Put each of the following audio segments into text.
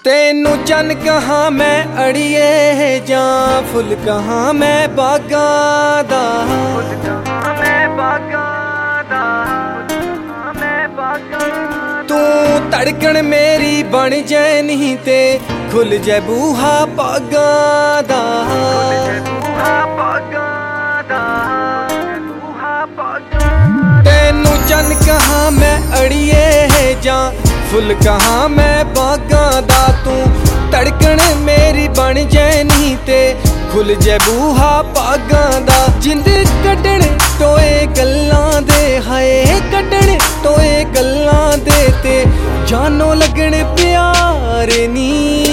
तेनू चन कहाँ मैं अड़िए जां फुल कहाँ मैं बागां दा तू धड़कन मेरी बन जाए नहीं ते खुल जाए बूहा पागां दा तेनू चन कहाँ मैं अड़िए जां फुल कहाँ मैं बागां दा तू धड़कन मेरी बन जाए नहीं ते खुल जाए बूहा पागां दा जिंद कड्डण टोए गल्लां दे हाय कड्डण टोए गल्लां दे ते जानो लगन प्यारे नी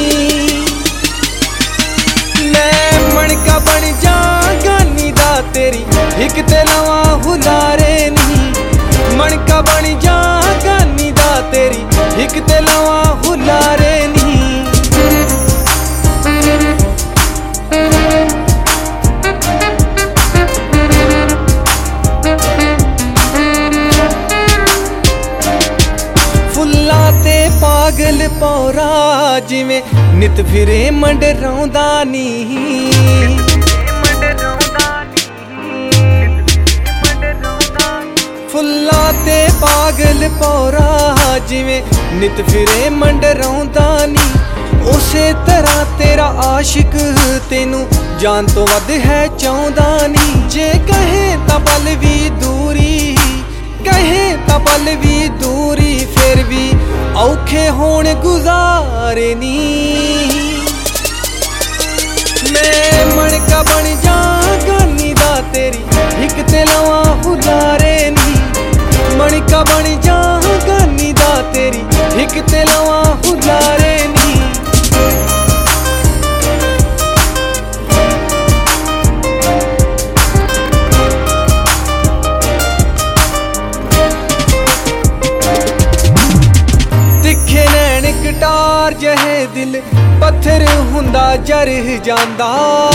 मैं मणका बन जागा नी दा तेरी हिक ते लवां हुलारे नी मणका बन जागा नी दा तेरी हिक ते लवां हुलारे नी फुल्लां ते पागल पौरा जिवें नित फिरे मंडराउंदा नी फुल्लां ते पागल पौरा जिवें नित फिरे मंडराउंदा नी उसे तरह तेरा आशिक तेनू जान तो वध है चाहुंदा नी जे कहे तां पल भी दूरी कहे तां पल भी दूरी फिर भी औखे होण गुजारे नी मैं मणका बन जागा नी दा तेरी हिक ते लवां हुलारे नी मणका बन जागा नी दा तेरी हिक ते लवां हुलारे नी तिखे नैन कटार जहे दिल पत्थर हुंदा जर जांदा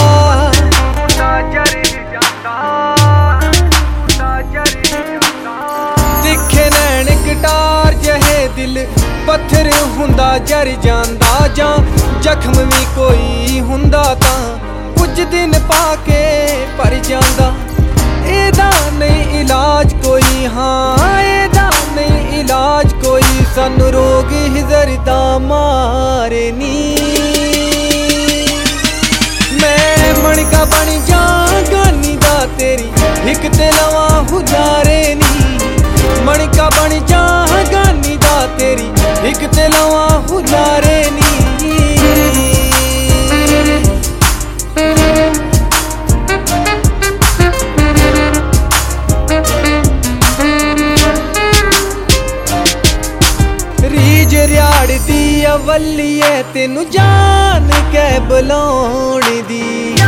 तिखे नैन कटार जहे दिल पत्थर हुंदा जर जांदा जां जख्म भी कोई हुंदा तां कुछ दिन पाके पर जांदा एदा नहीं इलाज कोई हाँ एदा नहीं इलाज कोई सानू रोग हिजरदा मारे नी मैं मणका बन जागा नी दा तेरी हिक ते लवां हुलारे नी मणका बन जागा नी दा तेरी हिक ते लवां हुलारे नी रीज रियाड़ दी अवलिए तेनू जान कै बुलाउण दी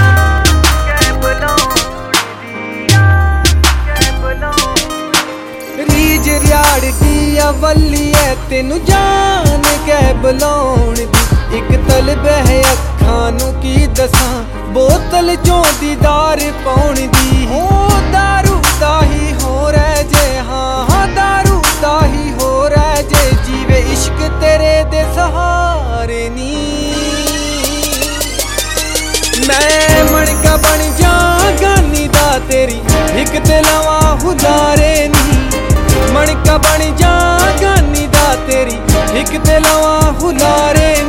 रीज रियाड़ दी अवलिए तेनू जान कै बुलाउण दी इक तलब है अखां नू की दसां बोतल चों दीदार पाउण दी हो दारू दा ही हो रह जे हाँ दारू दा ही हो रह जे जीवे इश्क तेरे दे सहारे नी मैं मणका बन जागा नी दा तेरी हिक ते लवां हुलारे नी मणका बन जागा नी दा तेरी हिक ते लवां हुलारे